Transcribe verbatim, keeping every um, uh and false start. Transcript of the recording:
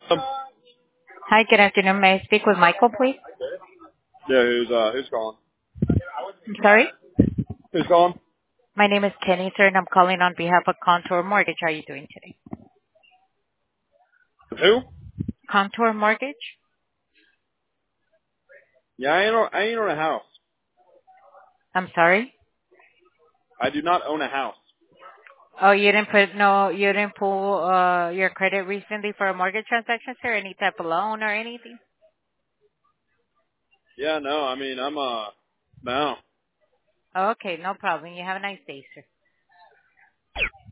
Um, Hi, good afternoon. May I speak with Michael, please? yeah, who's uh who's calling? I'm sorry. Who's calling? My name is Kenny, sir, and I'm calling on behalf of Contour Mortgage. How are you doing today? Who? Contour Mortgage? Yeah, I ain't own, I ain't own a house. I'm sorry. I do not own a house. Oh, you didn't put no, you didn't pull uh your credit recently for a mortgage transaction, sir? Any type of loan or anything? Yeah, no, I mean I'm uh no. Okay, no problem. You have a nice day, sir.